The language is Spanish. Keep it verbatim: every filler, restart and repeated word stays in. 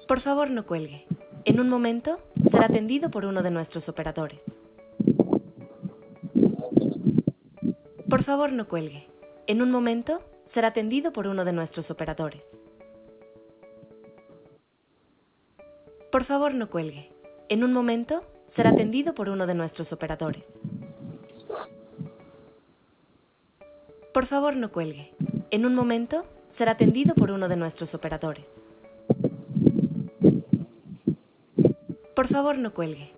Por favor, no cuelgue. En un momento, será atendido por uno de nuestros operadores. Por favor, no cuelgue. En un momento, será atendido por uno de nuestros operadores. Por favor, no cuelgue. En un momento, será atendido por uno de nuestros operadores. Por favor, no cuelgue. En un momento, será atendido por uno de nuestros operadores. Por favor, no cuelgue.